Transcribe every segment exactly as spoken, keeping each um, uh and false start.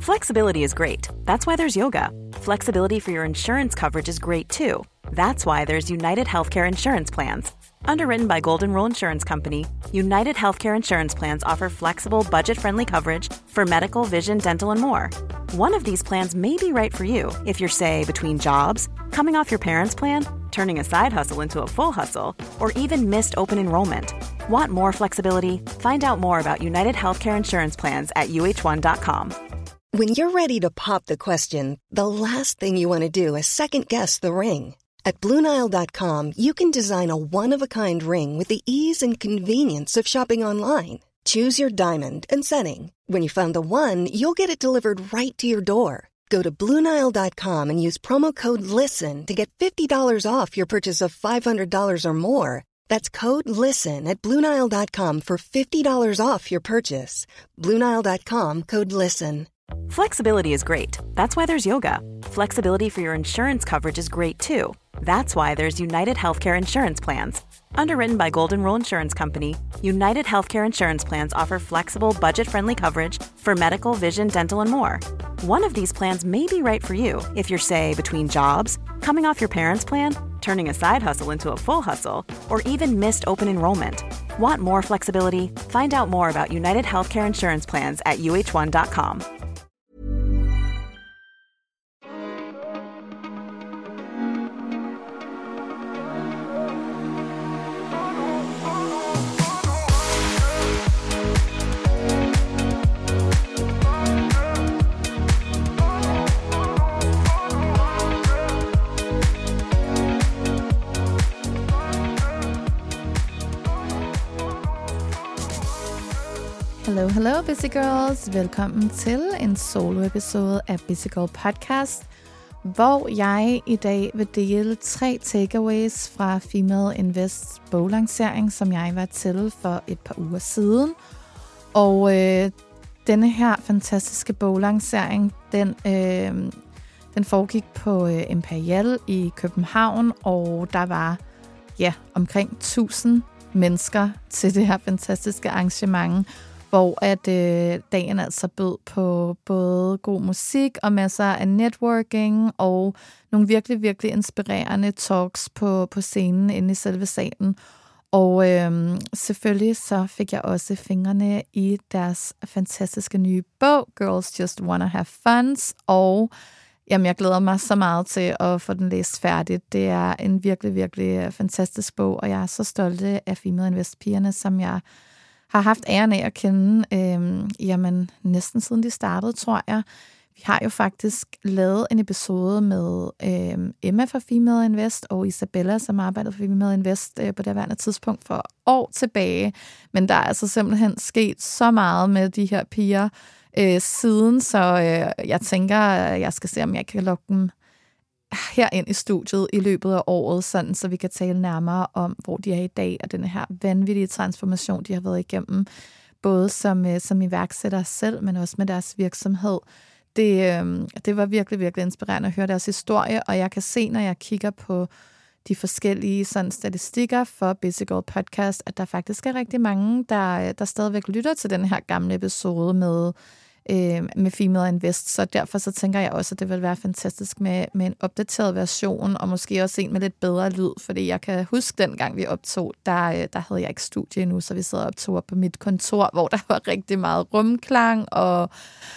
Flexibility is great. That's why there's yoga. Flexibility for your insurance coverage is great too. That's why there's United Healthcare Insurance Plans. Underwritten by Golden Rule Insurance Company, United Healthcare Insurance Plans offer flexible, budget-friendly coverage for medical, vision, dental, and more. One of these plans may be right for you if you're, say, between jobs, coming off your parents' plan, turning a side hustle into a full hustle, or even missed open enrollment. Want more flexibility? Find out more about United Healthcare Insurance Plans at U H one dot com. When you're ready to pop the question, the last thing you want to do is second-guess the ring. At Blue Nile dot com, you can design a one-of-a-kind ring with the ease and convenience of shopping online. Choose your diamond and setting. When you find the one, you'll get it delivered right to your door. Go to Blue Nile dot com and use promo code LISTEN to get fifty dollars off your purchase of five hundred dollars or more. That's code LISTEN at Blue Nile dot com for fifty dollars off your purchase. Blue Nile dot com, code LISTEN. Flexibility is great. That's why there's yoga. Flexibility for your insurance coverage is great too. That's why there's United Healthcare Insurance Plans. Underwritten by Golden Rule Insurance Company, United Healthcare Insurance Plans offer flexible, budget-friendly coverage for medical, vision, dental, and more. One of these plans may be right for you if you're, say, between jobs, coming off your parents' plan, turning a side hustle into a full hustle, or even missed open enrollment. Want more flexibility? Find out more about United Healthcare Insurance Plans at U H one dot com. Hello, hello, Busy Girls. Velkommen til en solo-episode af Busy Girl Podcast, hvor jeg i dag vil dele tre takeaways fra Female Invests boglancering, som jeg var til for et par uger siden. Og øh, denne her fantastiske boglancering, den, øh, den foregik på øh, Imperial i København, og der var ja, omkring tusind mennesker til det her fantastiske arrangement, hvor at øh, dagen altså bød på både god musik og masser af networking og nogle virkelig, virkelig inspirerende talks på, på scenen inde i selve salen. Og øh, selvfølgelig så fik jeg også fingrene i deres fantastiske nye bog, Girls Just Wanna Have Fun, og jamen, jeg glæder mig så meget til at få den læst færdigt. Det er en virkelig, virkelig fantastisk bog, og jeg er så stolt af Female Invest-pigerne, som jeg har haft æren af at kende, øh, jamen næsten siden de startede, tror jeg. Vi har jo faktisk lavet en episode med øh, Emma fra Female Invest og Isabella, som arbejdede for Female Invest øh, på det værende tidspunkt for år tilbage. Men der er altså simpelthen sket så meget med de her piger øh, siden, så øh, jeg tænker, jeg skal se, om jeg kan lukke dem her ind i studiet i løbet af året, sådan, så vi kan tale nærmere om, hvor de er i dag, og den her vanvittige transformation, de har været igennem, både som, som iværksætter selv, men også med deres virksomhed. Det, øh, det var virkelig, virkelig inspirerende at høre deres historie, og jeg kan se, når jeg kigger på de forskellige sådan, statistikker for Busy Girl Podcast, at der faktisk er rigtig mange, der, der stadigvæk lytter til den her gamle episode med med Female Invest, så derfor så tænker jeg også, at det vil være fantastisk med, med en opdateret version, og måske også en med lidt bedre lyd, fordi jeg kan huske dengang vi optog, der, der havde jeg ikke studie endnu, så vi sad og optog op på mit kontor, hvor der var rigtig meget rumklang, og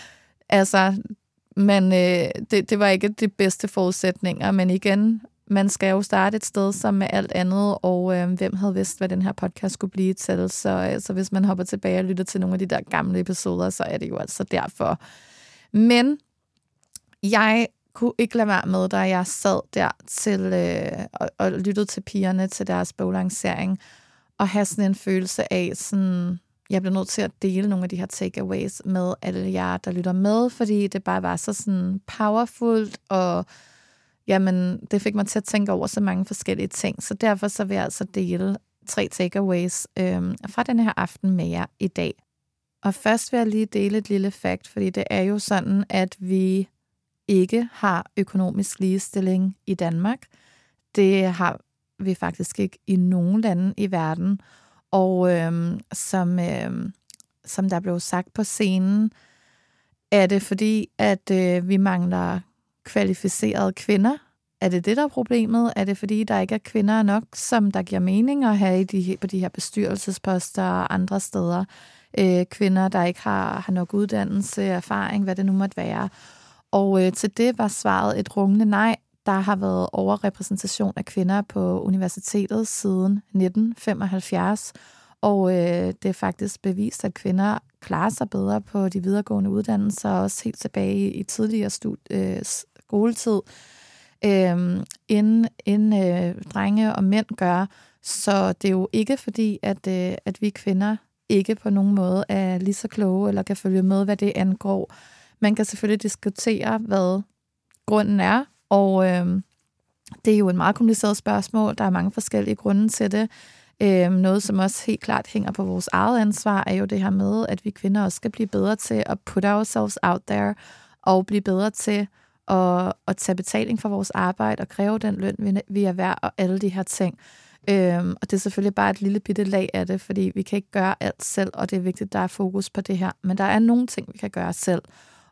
altså, men øh, det, det var ikke de bedste forudsætninger, men igen, man skal jo starte et sted som med alt andet, og øh, hvem havde vidst, hvad den her podcast skulle blive til. Så, øh, så hvis man hopper tilbage og lytter til nogle af de der gamle episoder, så er det jo altså derfor. Men jeg kunne ikke lade være med, da jeg sad der til øh, og, og lyttede til pigerne til deres boglancering, og have sådan en følelse af, sådan, jeg bliver nødt til at dele nogle af de her takeaways med alle jer, der lytter med, fordi det bare var så sådan powerfult, og jamen, det fik mig til at tænke over så mange forskellige ting, så derfor så vil jeg altså dele tre takeaways øh, fra den her aften med jer i dag. Og først vil jeg lige dele et lille fact, fordi det er jo sådan, at vi ikke har økonomisk ligestilling i Danmark. Det har vi faktisk ikke i nogen lande i verden. Og øh, som, øh, som der blev sagt på scenen, Er det fordi, at øh, vi mangler kvalificerede kvinder? Er det det, der er problemet? Er det fordi, der ikke er kvinder nok, som der giver mening at have i de, på de her bestyrelsesposter og andre steder? Øh, kvinder, der ikke har, har nok uddannelse, erfaring, hvad det nu måtte være. Og øh, til det var svaret et rungende nej. Der har været overrepræsentation af kvinder på universitetet siden nitten femoghalvfjerds, og øh, det er faktisk bevist, at kvinder klarer sig bedre på de videregående uddannelser, også helt tilbage i, i tidligere stud, øh, skoletid, øh, end, end øh, drenge og mænd gør. Så det er jo ikke fordi, at, øh, at vi kvinder ikke på nogen måde er lige så kloge, eller kan følge med, hvad det angår. Man kan selvfølgelig diskutere, hvad grunden er, og øh, det er jo et meget kompliceret spørgsmål. Der er mange forskellige grunde til det. Øh, noget, som også helt klart hænger på vores eget ansvar, er jo det her med, at vi kvinder også skal blive bedre til at put ourselves out there, og blive bedre til at, at tage betaling for vores arbejde, og kræve den løn, vi er værd, og alle de her ting. Øh, og det er selvfølgelig bare et lille bitte lag af det, fordi vi kan ikke gøre alt selv, og det er vigtigt, at der er fokus på det her. Men der er nogle ting, vi kan gøre selv.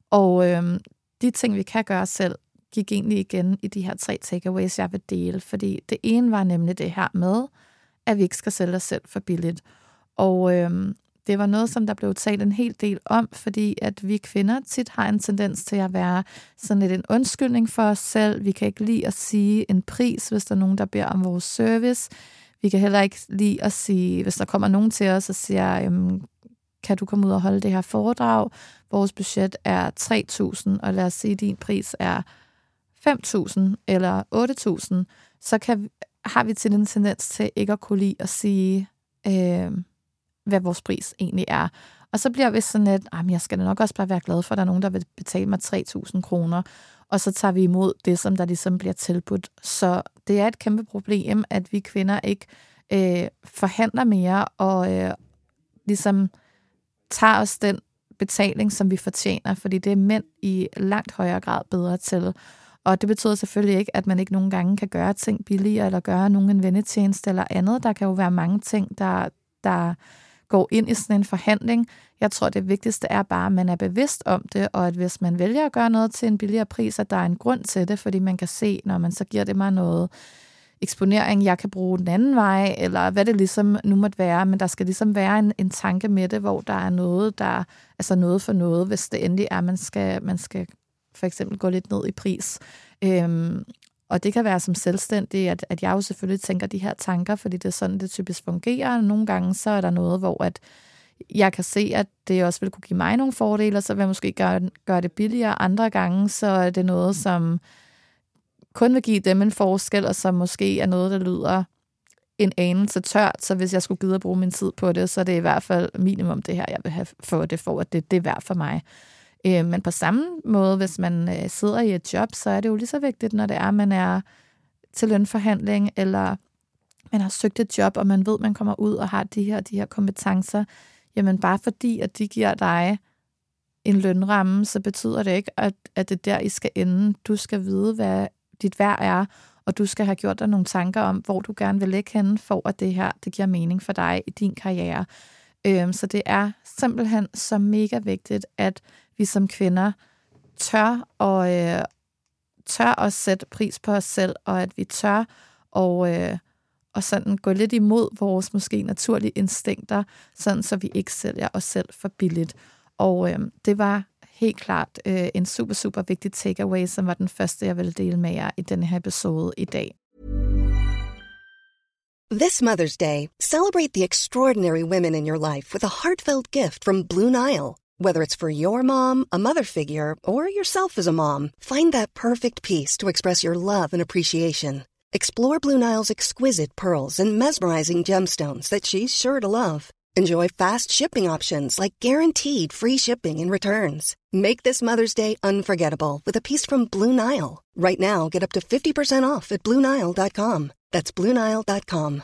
Og øh, de ting, vi kan gøre selv, gik egentlig igen i de her tre takeaways, jeg vil dele. Fordi det ene var nemlig det her med, at vi ikke skal sælge os selv for billigt. Og øhm, det var noget, som der blev talt en hel del om, fordi at vi kvinder tit har en tendens til at være sådan lidt en undskyldning for os selv. Vi kan ikke lide at sige en pris, hvis der er nogen, der beder om vores service. Vi kan heller ikke lide at sige, hvis der kommer nogen til os og siger, øhm, kan du komme ud og holde det her foredrag? Vores budget er tre tusind, og lad os sige, at din pris er fem tusind eller otte tusind, så kan, har vi til en tendens til ikke at kunne lide at sige, øh, hvad vores pris egentlig er. Og så bliver vi sådan lidt, ah, jeg skal nok også bare være glad for, at der er nogen, der vil betale mig tre tusind kroner, og så tager vi imod det, som der ligesom bliver tilbudt. Så det er et kæmpe problem, at vi kvinder ikke øh, forhandler mere, og øh, ligesom tager os den betaling, som vi fortjener, fordi det er mænd i langt højere grad bedre til. Og det betyder selvfølgelig ikke, at man ikke nogle gange kan gøre ting billigere, eller gøre nogen en vennetjeneste eller andet. Der kan jo være mange ting, der, der går ind i sådan en forhandling. Jeg tror, det vigtigste er bare, at man er bevidst om det, og at hvis man vælger at gøre noget til en billigere pris, at der er en grund til det, fordi man kan se, når man så giver det mig noget eksponering, jeg kan bruge den anden vej, eller hvad det ligesom nu måtte være, men der skal ligesom være en, en tanke med det, hvor der er noget, der altså noget for noget, hvis det endelig er, man skal, man skal for eksempel gå lidt ned i pris. Øhm, og det kan være som selvstændig, at, at jeg jo selvfølgelig tænker de her tanker, fordi det er sådan, det typisk fungerer. Nogle gange så er der noget, hvor at jeg kan se, at det også vil kunne give mig nogle fordele, og så vil jeg måske gøre, gøre det billigere. Andre gange så er det noget, som kun vil give dem en forskel, og som måske er noget, der lyder en anelse tørt. Så hvis jeg skulle gide at bruge min tid på det, så er det i hvert fald minimum det her, jeg vil have for det, for at det, det er værd for mig. Men på samme måde, hvis man sidder i et job, så er det jo lige så vigtigt, når det er, at man er til lønforhandling, eller man har søgt et job, og man ved, at man kommer ud og har de her, de her kompetencer. Jamen bare fordi, at de giver dig en lønramme, så betyder det ikke, at, at det der, I skal ende. Du skal vide, hvad dit værd er, og du skal have gjort dig nogle tanker om, hvor du gerne vil lægge henne, for at det her, det giver mening for dig i din karriere. Så det er simpelthen så mega vigtigt, at vi som kvinder tør og øh, tør at sætte pris på os selv, og at vi tør og, øh, og sådan gå lidt imod vores måske naturlige instinkter, sådan så vi ikke sælger os selv for billigt. Og øh, det var helt klart øh, en super, super vigtig takeaway, som var den første, jeg ville dele med jer i denne her episode i dag. This Mother's Day, celebrate the extraordinary women in your life with a heartfelt gift from Blue Nile. Whether it's for your mom, a mother figure, or yourself as a mom, find that perfect piece to express your love and appreciation. Explore Blue Nile's exquisite pearls and mesmerizing gemstones that she's sure to love. Enjoy fast shipping options like guaranteed free shipping and returns. Make this Mother's Day unforgettable with a piece from Blue Nile. Right now, get up to fifty percent off at Blue Nile dot com. That's Blue Nile dot com.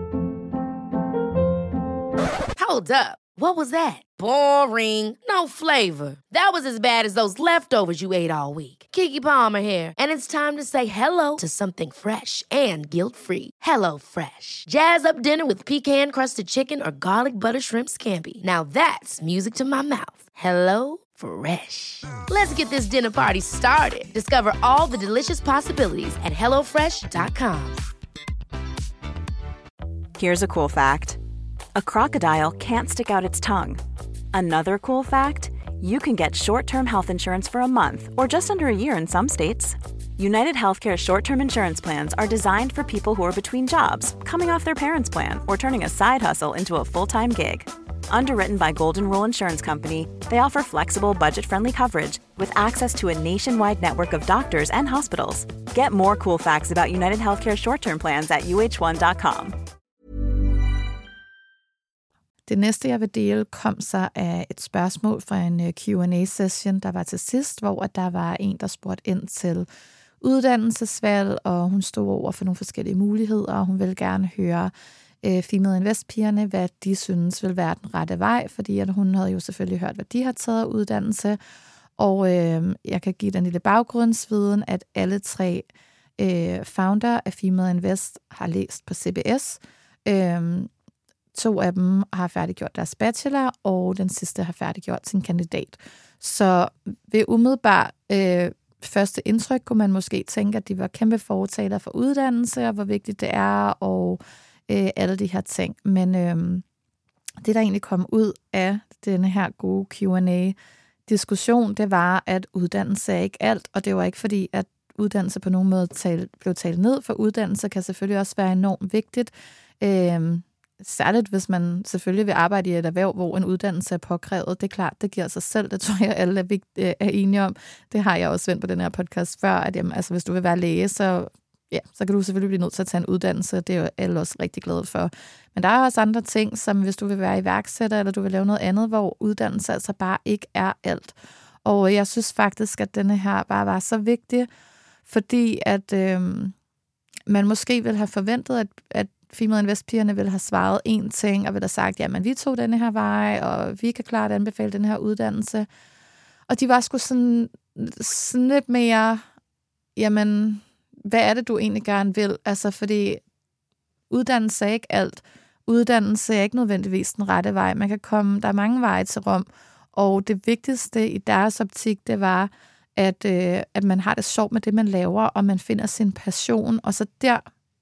Hold up. What was that? Boring. No flavor. That was as bad as those leftovers you ate all week. Keke Palmer here, and it's time to say hello to something fresh and guilt-free. Hello Fresh. Jazz up dinner with pecan-crusted chicken or garlic butter shrimp scampi. Now that's music to my mouth. Hello Fresh. Let's get this dinner party started. Discover all the delicious possibilities at hello fresh dot com. Here's a cool fact. A crocodile can't stick out its tongue. Another cool fact, you can get short-term health insurance for a month or just under a year in some states. United Healthcare short-term insurance plans are designed for people who are between jobs, coming off their parents' plan, or turning a side hustle into a full-time gig. Underwritten by Golden Rule Insurance Company, they offer flexible, budget-friendly coverage with access to a nationwide network of doctors and hospitals. Get more cool facts about United Healthcare short-term plans at u h one dot com. Det næste, jeg vil dele, kom så af et spørgsmål fra en Q and A-session, der var til sidst, hvor der var en, der spurgte ind til uddannelsesvalg, og hun stod over for nogle forskellige muligheder, og hun ville gerne høre øh, Female Invest-pigerne, hvad de synes vil være den rette vej, fordi at hun havde jo selvfølgelig hørt, hvad de har taget af uddannelse, og øh, jeg kan give den lille baggrundsviden, at alle tre øh, founder af Female Invest har læst på C B S. Øh, To af dem har færdiggjort deres bachelor, og den sidste har færdiggjort sin kandidat. Så ved umiddelbart øh, første indtryk kunne man måske tænke, at de var kæmpe fortalere for uddannelse, og hvor vigtigt det er, og øh, alle de her ting. Men øh, det, der egentlig kom ud af denne her gode Q and A-diskussion, det var, at uddannelse er ikke alt, og det var ikke fordi, at uddannelse på nogen måde tal, blev talt ned, for uddannelse kan selvfølgelig også være enormt vigtigt. Øh, Særligt, hvis man selvfølgelig vil arbejde i et erhverv, hvor en uddannelse er påkrævet. Det er klart, det giver sig selv. Det tror jeg, alle er, vigt, er enige om. Det har jeg også vendt på den her podcast før, at jamen, altså, hvis du vil være læge, så, ja, så kan du selvfølgelig blive nødt til at tage en uddannelse. Det er jo alle også rigtig glade for. Men der er også andre ting, som hvis du vil være iværksætter, eller du vil lave noget andet, hvor uddannelse altså bare ikke er alt. Og jeg synes faktisk, at denne her bare var så vigtig, fordi at øh, man måske ville have forventet, at, at Female Invest-pigerne ville have svaret én ting, og ville have sagt, jamen vi tog denne her vej, og vi kan klart anbefale den her uddannelse. Og de var sgu sådan, sådan lidt mere, jamen, hvad er det, du egentlig gerne vil? Altså, fordi uddannelse er ikke alt. Uddannelse er ikke nødvendigvis den rette vej. Man kan komme, der er mange veje til Rom, og det vigtigste i deres optik, det var, at, øh, at man har det sjovt med det, man laver, og man finder sin passion, og så der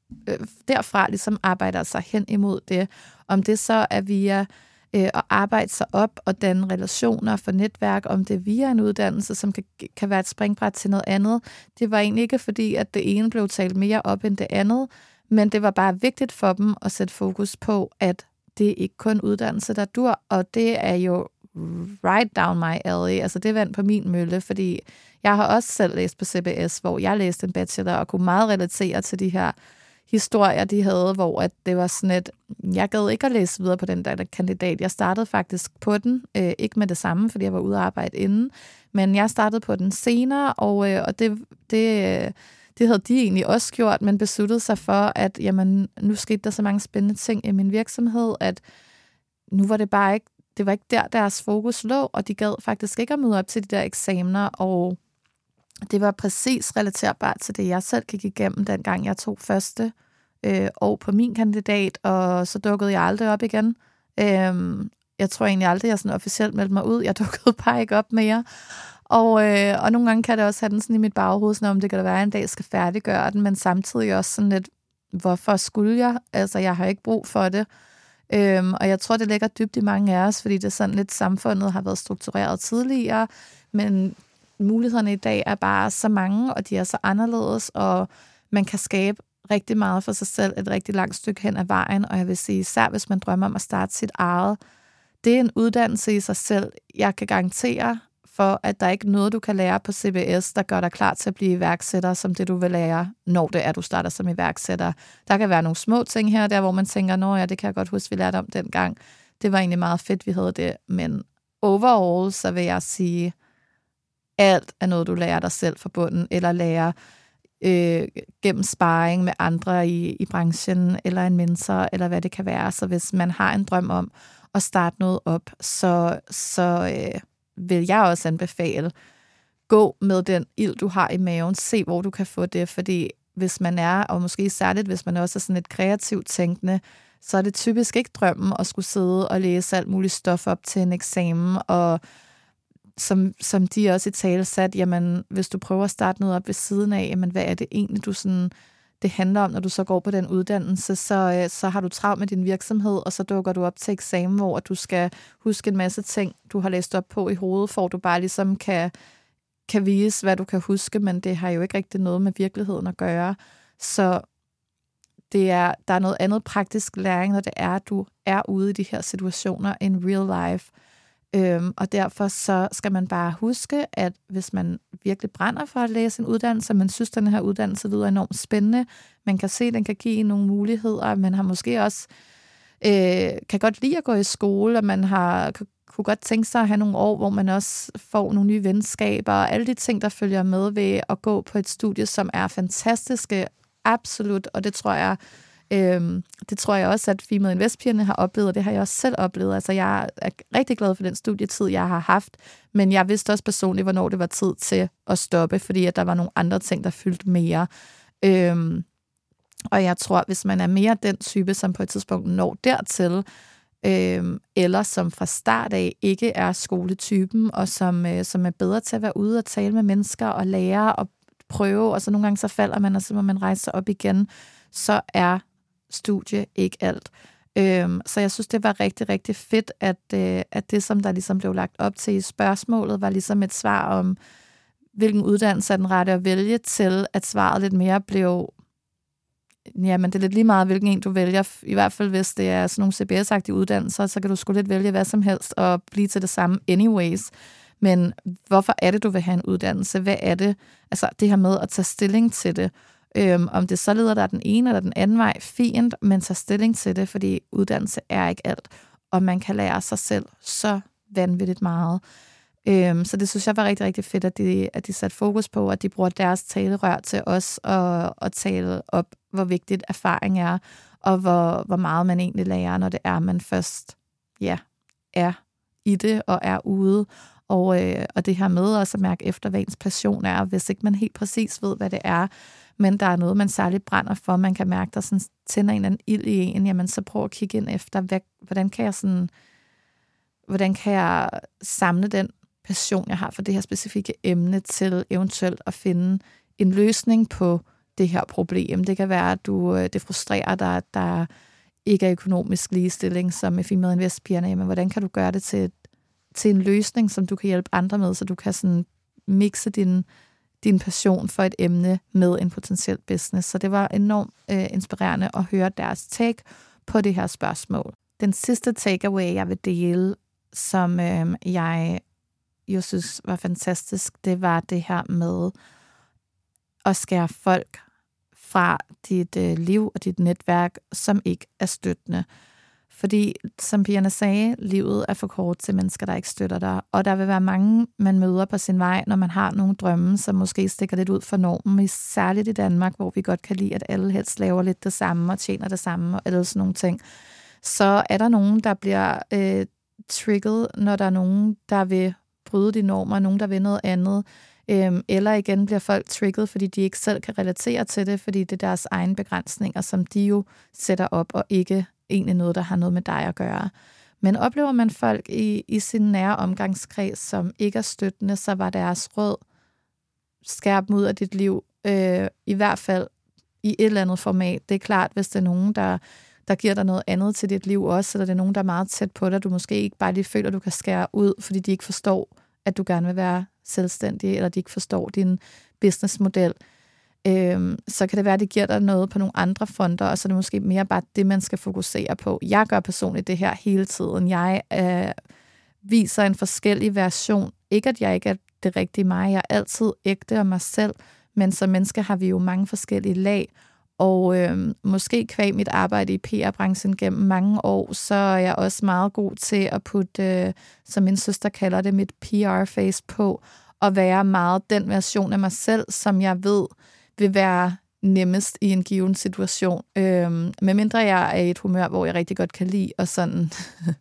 derfra ligesom arbejder sig hen imod det. Om det så er via øh, at arbejde sig op og danne relationer for netværk, om det er via en uddannelse, som kan, kan være et springbræt til noget andet. Det var egentlig ikke fordi, at det ene blev talt mere op end det andet, men det var bare vigtigt for dem at sætte fokus på, at det er ikke kun uddannelse, der dur, og det er jo right down my alley. Altså det er vand på min mølle, fordi jeg har også selv læst på C B S, hvor jeg læste en bachelor og kunne meget relatere til de her historier, de havde, hvor at det var sådan et, jeg gad ikke at læse videre på den der kandidat. Jeg startede faktisk på den, øh, ikke med det samme, fordi jeg var ude at arbejde inden, men jeg startede på den senere, og, øh, og det, det, det havde de egentlig også gjort, men besluttede sig for, at jamen, nu skete der så mange spændende ting i min virksomhed, at nu var det bare ikke, det var ikke der, deres fokus lå, og de gad faktisk ikke at møde op til de der eksamener, og det var præcis relaterbart til det, jeg selv gik igennem, dengang jeg tog første øh, år på min kandidat, og så dukkede jeg aldrig op igen. Øhm, jeg tror egentlig aldrig, jeg sådan officielt meldte mig ud. Jeg dukkede bare ikke op mere. Og, øh, og nogle gange kan det også have den sådan i mit baghoved, sådan om det kan da være, at en dag skal færdiggøre den, men samtidig også sådan lidt, hvorfor skulle jeg? Altså, jeg har ikke brug for det. Øhm, og jeg tror, det ligger dybt i mange af os, fordi det er sådan lidt, samfundet har været struktureret tidligere, men mulighederne i dag er bare så mange, og de er så anderledes, og man kan skabe rigtig meget for sig selv et rigtig langt stykke hen ad vejen, og jeg vil sige, især hvis man drømmer om at starte sit eget, det er en uddannelse i sig selv. Jeg kan garantere for, at der ikke er noget, du kan lære på C B S, der gør dig klar til at blive iværksætter, som det du vil lære, når det er, du starter som iværksætter. Der kan være nogle små ting her, der hvor man tænker, nå ja, det kan jeg godt huske, vi lærte om dengang. Det var egentlig meget fedt, vi havde det, men overall, så vil jeg sige, alt er noget, du lærer dig selv fra bunden, eller lærer øh, gennem sparring med andre i, i branchen, eller en mentor, eller hvad det kan være. Så hvis man har en drøm om at starte noget op, så, så øh, vil jeg også anbefale, gå med den ild, du har i maven, se hvor du kan få det, fordi hvis man er, og måske særligt, hvis man også er sådan et kreativt tænkende, så er det typisk ikke drømmen at skulle sidde og læse alt muligt stof op til en eksamen, og som, som de også i tale sat, jamen, hvis du prøver at starte noget op ved siden af, jamen, hvad er det egentlig, du sådan, det handler om, når du så går på den uddannelse, så, så har du travlt med din virksomhed, og så dukker du op til eksamen, hvor du skal huske en masse ting, du har læst op på i hovedet, for du bare ligesom kan, kan vise, hvad du kan huske, men det har jo ikke rigtig noget med virkeligheden at gøre. Så det er, der er noget andet praktisk læring, når det er, at du er ude i de her situationer in real life. Øhm, og derfor så skal man bare huske, at hvis man virkelig brænder for at læse en uddannelse, man synes, at den her uddannelse lyder enormt spændende, man kan se, at den kan give nogle muligheder, man har måske også øh, kan godt lide at gå i skole, og man har kunne godt tænke sig at have nogle år, hvor man også får nogle nye venskaber, og alle de ting, der følger med ved at gå på et studie, som er fantastiske, absolut, og det tror jeg, Øhm, det tror jeg også, at Female Invest-pigerne har oplevet, og det har jeg også selv oplevet. Altså, jeg er rigtig glad for den studietid, jeg har haft, men jeg vidste også personligt, hvornår det var tid til at stoppe, fordi at der var nogle andre ting, der fyldte mere. Øhm, og jeg tror, hvis man er mere den type, som på et tidspunkt når dertil, øhm, eller som fra start af ikke er skoletypen, og som, øh, som er bedre til at være ude og tale med mennesker og lære og prøve, og så nogle gange så falder man, og så må man rejse sig op igen, så er studie ikke alt. Øhm, så jeg synes, det var rigtig, rigtig fedt, at, øh, at det, som der ligesom blev lagt op til i spørgsmålet, var ligesom et svar om, hvilken uddannelse er den rette at vælge, til at svaret lidt mere blev, jamen det er lidt lige meget, hvilken en du vælger. I hvert fald, hvis det er sådan nogle C B S-agtige uddannelser, så kan du sgu lidt vælge hvad som helst og blive til det samme anyways. Men hvorfor er det, du vil have en uddannelse? Hvad er det? Altså det her med at tage stilling til det. Øhm, om det så leder der den ene eller den anden vej, fint, men tag stilling til det, fordi uddannelse er ikke alt, og man kan lære sig selv så vanvittigt meget. Øhm, så det synes jeg var rigtig, rigtig fedt, at de, at de satte fokus på, at de bruger deres talerør til os at, at tale op, hvor vigtigt erfaring er, og hvor, hvor meget man egentlig lærer, når det er, man først ja, er i det og er ude. Og, øh, og det her med også at mærke efter, hvad ens passion er, hvis ikke man helt præcis ved, hvad det er, men der er noget, man særligt brænder for, man kan mærke, der sådan tænder en eller anden ild i en, jamen så prøv at kigge ind efter, hvad, hvordan kan jeg sådan, hvordan kan jeg samle den passion, jeg har for det her specifikke emne, til eventuelt at finde en løsning på det her problem. Det kan være, at du, det frustrerer dig, at der ikke er økonomisk ligestilling, som med Female Invest-pigerne, men hvordan kan du gøre det til, til en løsning, som du kan hjælpe andre med, så du kan sådan mixe din din passion for et emne med en potentiel business. Så det var enormt øh, inspirerende at høre deres take på det her spørgsmål. Den sidste takeaway, jeg vil dele, som øh, jeg jo synes var fantastisk, det var det her med at skære folk fra dit øh, liv og dit netværk, som ikke er støttende. Fordi, som pigerne sagde, livet er for kort til mennesker, der ikke støtter dig. Og der vil være mange, man møder på sin vej, når man har nogle drømme, som måske stikker lidt ud for normen. Særligt i Danmark, hvor vi godt kan lide, at alle helst laver lidt det samme og tjener det samme og alle sådan nogle ting. Så er der nogen, der bliver øh, trigget, når der er nogen, der vil bryde de normer, nogen, der vil noget andet. Øhm, eller igen bliver folk trigget, fordi de ikke selv kan relatere til det, fordi det er deres egne begrænsninger, som de jo sætter op, og ikke egentlig noget, der har noget med dig at gøre. Men oplever man folk i, i sin nære omgangskreds, som ikke er støttende, så var deres råd, skær dem ud af dit liv, øh, i hvert fald i et eller andet format. Det er klart, hvis det er nogen, der, der giver dig noget andet til dit liv også, eller det er nogen, der er meget tæt på dig, du måske ikke bare lige føler, at du kan skære ud, fordi de ikke forstår, at du gerne vil være selvstændig, eller de ikke forstår din businessmodel. Øhm, så kan det være, at det giver dig noget på nogle andre fronter, og så er det måske mere bare det, man skal fokusere på. Jeg gør personligt det her hele tiden. Jeg øh, viser en forskellig version. Ikke, at jeg ikke er det rigtige mig. Jeg er altid ægte og mig selv, men som mennesker har vi jo mange forskellige lag, og øh, måske kvæg mit arbejde i P R-branchen gennem mange år, så er jeg også meget god til at putte, øh, som min søster kalder det, mit P R-face på, og være meget den version af mig selv, som jeg ved vil være nemmest i en given situation. Øhm, medmindre jeg er i et humør, hvor jeg rigtig godt kan lide, og sådan,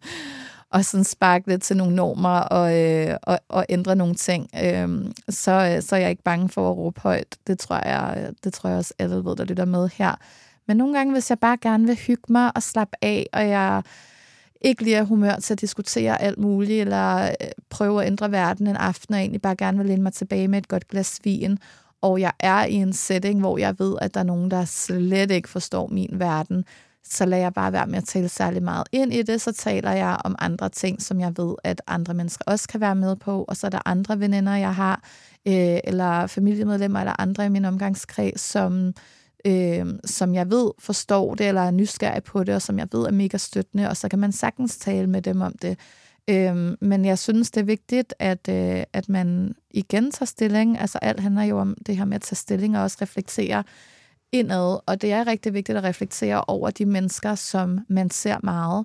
og sådan sparke lidt til nogle normer, og, øh, og, og ændre nogle ting, øhm, så, så er jeg ikke bange for at råbe højt. Det tror jeg, det tror jeg også alle ved, der lytter med her. Men nogle gange, hvis jeg bare gerne vil hygge mig og slappe af, og jeg ikke lige er humør til at diskutere alt muligt, eller prøve at ændre verden en aften, og egentlig bare gerne vil læne mig tilbage med et godt glas vin, og jeg er i en setting, hvor jeg ved, at der er nogen, der slet ikke forstår min verden, så lader jeg bare være med at tale særlig meget ind i det, så taler jeg om andre ting, som jeg ved, at andre mennesker også kan være med på, og så er der andre veninder, jeg har, øh, eller familiemedlemmer, eller andre i min omgangskreds, som, øh, som jeg ved forstår det, eller er nysgerrig på det, og som jeg ved er mega støttende, og så kan man sagtens tale med dem om det. Øh, men jeg synes, det er vigtigt, at, øh, at man igen tager stilling. Altså alt handler jo om det her med at tage stilling, og også reflektere indad, og det er rigtig vigtigt at reflektere over de mennesker, som man ser meget,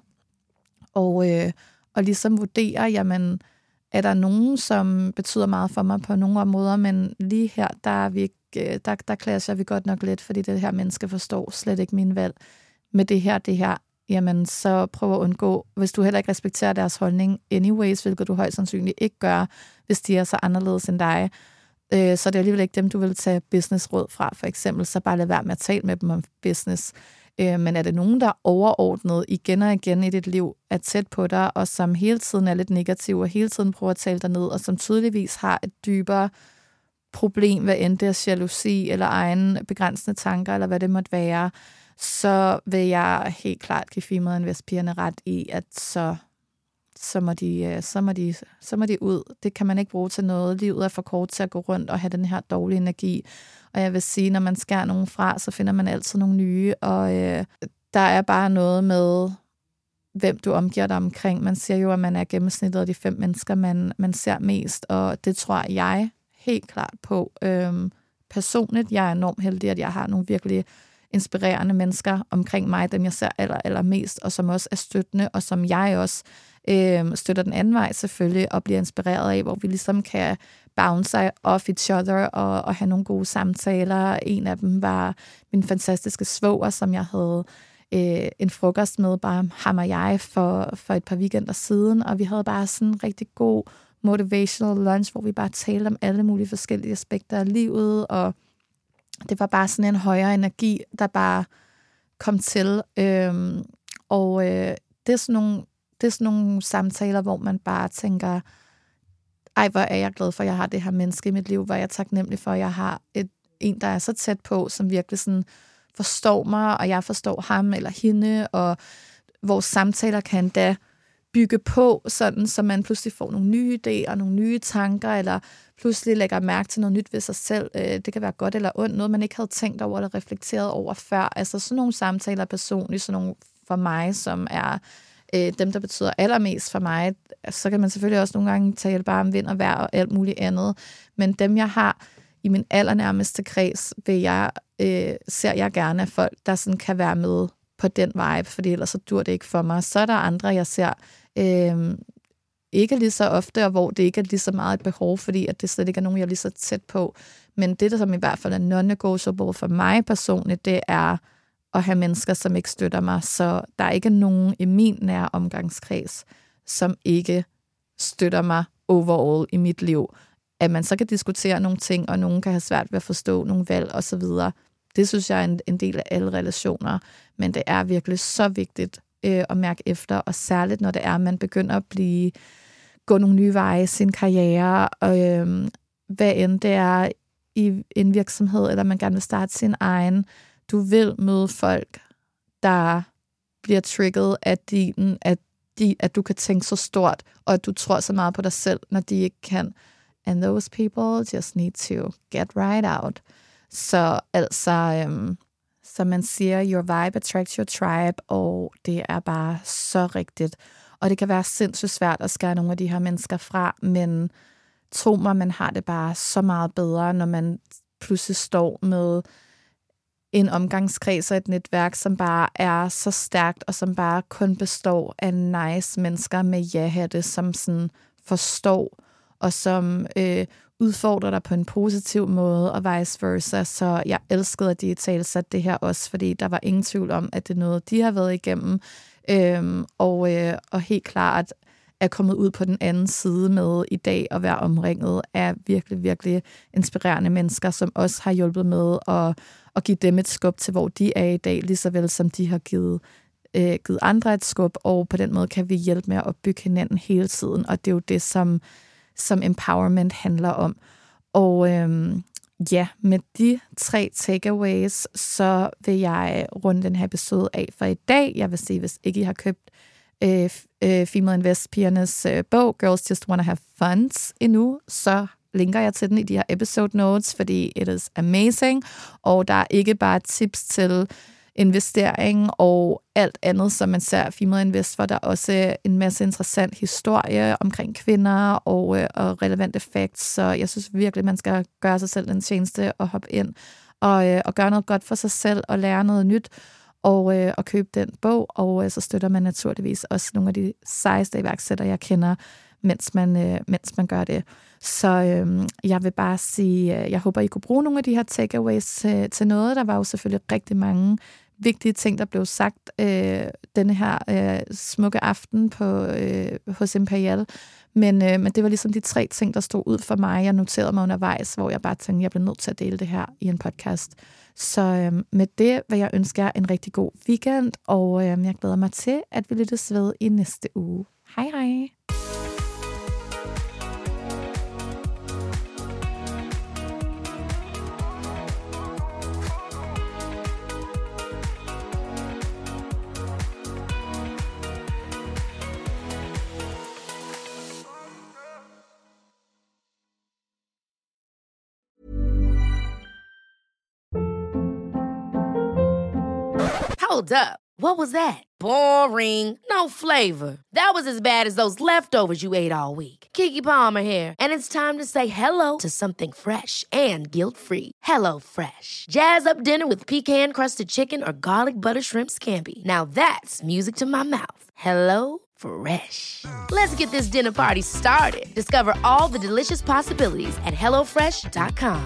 og, øh, og ligesom vurdere, jamen, er der nogen, som betyder meget for mig på nogle områder, men lige her, der, er vi ikke, der, der clasher vi godt nok lidt, fordi det her menneske forstår slet ikke min valg med det her, det her, jamen, så prøv at undgå, hvis du heller ikke respekterer deres holdning anyways, hvilket du højst sandsynligt ikke gør, hvis de er så anderledes end dig, så det er alligevel ikke dem, du vil tage businessråd fra, for eksempel, så bare lad være med at tale med dem om business. Men er det nogen, der er overordnet igen og igen i dit liv, er tæt på dig, og som hele tiden er lidt negativ, og hele tiden prøver at tale dig ned, og som tydeligvis har et dybere problem, hvad end det er jalousi, eller egen begrænsende tanker, eller hvad det måtte være, så vil jeg helt klart give Female Invest-pigerne ret i, at så... Så må, de, så, må de, så må de ud. Det kan man ikke bruge til noget. Livet er for kort til at gå rundt og have den her dårlige energi. Og jeg vil sige, når man skærer nogen fra, så finder man altid nogle nye. Og øh, der er bare noget med, hvem du omgiver dig omkring. Man siger jo, at man er gennemsnittet af de fem mennesker, man, man ser mest. Og det tror jeg helt klart på. Øhm, personligt, jeg er enormt heldig, at jeg har nogle virkelig inspirerende mennesker omkring mig, dem jeg ser aller, aller mest, og som også er støttende, og som jeg også øh, støtter den anden vej selvfølgelig, og bliver inspireret af, hvor vi ligesom kan bounce off each other, og, og have nogle gode samtaler. En af dem var min fantastiske svoger, som jeg havde øh, en frokost med, bare ham og jeg, for, for et par weekender siden, og vi havde bare sådan en rigtig god motivational lunch, hvor vi bare talte om alle mulige forskellige aspekter af livet, og det var bare sådan en højere energi, der bare kom til. Øhm, og øh, det, er sådan nogle, det er sådan nogle samtaler, hvor man bare tænker, ej, hvor er jeg glad for, at jeg har det her menneske i mit liv, hvor jeg er taknemmelig for, at jeg har et, en, der er så tæt på, som virkelig sådan forstår mig, og jeg forstår ham eller hende, og vores samtaler kan da bygge på, sådan, så man pludselig får nogle nye idéer, nogle nye tanker, eller pludselig lægger mærke til noget nyt ved sig selv. Det kan være godt eller ondt, noget man ikke havde tænkt over eller reflekteret over før. Altså sådan nogle samtaler personligt, sådan nogle for mig, som er øh, dem, der betyder allermest for mig. Så kan man selvfølgelig også nogle gange tale bare om vind og vejr og alt muligt andet. Men dem, jeg har i min allernærmeste kreds, vil jeg, øh, ser jeg gerne af folk, der sådan kan være med på den vibe, fordi ellers så dur det ikke for mig. Så er der andre, jeg ser øh, ikke lige så ofte, og hvor det ikke er lige så meget et behov, fordi at det slet ikke er nogen, jeg er lige så tæt på. Men det, der som i hvert fald er non-negotiable for mig personligt, det er at have mennesker, som ikke støtter mig. Så der er ikke nogen i min nære omgangskreds, som ikke støtter mig overall i mit liv. At man så kan diskutere nogle ting, og nogen kan have svært ved at forstå nogle valg osv., det synes jeg er en, en del af alle relationer. Men det er virkelig så vigtigt øh, at mærke efter, og særligt når det er, at man begynder at blive, gå nogle nye veje i sin karriere, og øh, hvad end det er i en virksomhed, eller man gerne vil starte sin egen. Du vil møde folk, der bliver trigget af din, at, de, at du kan tænke så stort, og at du tror så meget på dig selv, når de ikke kan. And those people just need to get right out. Så altså, øhm, som man siger, your vibe attracts your tribe, og det er bare så rigtigt. Og det kan være sindssygt svært at skære nogle af de her mennesker fra, men tro mig, man har det bare så meget bedre, når man pludselig står med en omgangskreds og et netværk, som bare er så stærkt, og som bare kun består af nice mennesker med ja-hatte, som sådan forstår, og som øh, udfordrer dig på en positiv måde, og vice versa. Så jeg elskede, at de i tale satte det her også, fordi der var ingen tvivl om, at det er noget, de har været igennem, øhm, og, øh, og helt klart er kommet ud på den anden side med i dag at være omringet af virkelig, virkelig inspirerende mennesker, som også har hjulpet med at, at give dem et skub til, hvor de er i dag, lige så vel som de har givet øh, givet andre et skub, og på den måde kan vi hjælpe med at opbygge hinanden hele tiden, og det er jo det, som, som empowerment handler om. Og øhm, ja, med de tre takeaways, så vil jeg runde den her episode af for i dag. Jeg vil sige, hvis ikke I har købt øh, øh, Female Invest-pigernes øh, bog, Girls Just Wanna Have Funds endnu, så linker jeg til den i de her episode notes, fordi it is amazing, og der er ikke bare tips til investering og alt andet, som man ser Female Invest, for der er også en masse interessant historie omkring kvinder og, øh, og relevante facts, så jeg synes virkelig, man skal gøre sig selv den tjeneste og hoppe ind og, øh, og gøre noget godt for sig selv og lære noget nyt og, øh, og købe den bog, og øh, så støtter man naturligvis også nogle af de sejeste iværksættere, jeg kender, mens man, øh, mens man gør det. Så øh, jeg vil bare sige, øh, jeg håber, I kunne bruge nogle af de her takeaways øh, til noget. Der var jo selvfølgelig rigtig mange vigtige ting, der blev sagt øh, denne her øh, smukke aften på, øh, hos Imperial. Men, øh, men det var ligesom de tre ting, der stod ud for mig. Jeg noterede mig undervejs, hvor jeg bare tænkte, jeg blev nødt til at dele det her i en podcast. Så øh, med det vil jeg ønske jer en rigtig god weekend, og øh, jeg glæder mig til, at vi lyttes ved i næste uge. Hej hej! Hold up. What was that? Boring. No flavor. That was as bad as those leftovers you ate all week. Keke Palmer here, and it's time to say hello to something fresh and guilt-free. Hello Fresh. Jazz up dinner with pecan-crusted chicken or garlic butter shrimp scampi. Now that's music to my mouth. Hello Fresh. Let's get this dinner party started. Discover all the delicious possibilities at hello fresh dot com.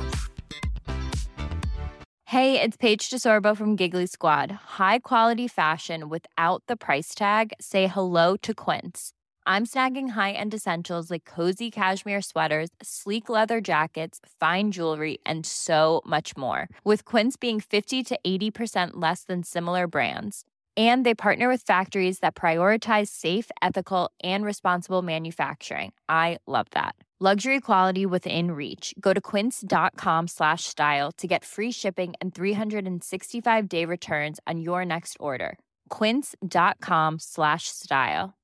Hey, it's Paige DeSorbo from Giggly Squad. High quality fashion without the price tag. Say hello to Quince. I'm snagging high-end essentials like cozy cashmere sweaters, sleek leather jackets, fine jewelry, and so much more. With Quince being fifty to eighty percent less than similar brands. And they partner with factories that prioritize safe, ethical, and responsible manufacturing. I love that. Luxury quality within reach. Go to quince.com slash style to get free shipping and three sixty-five day returns on your next order. Quince.com slash style.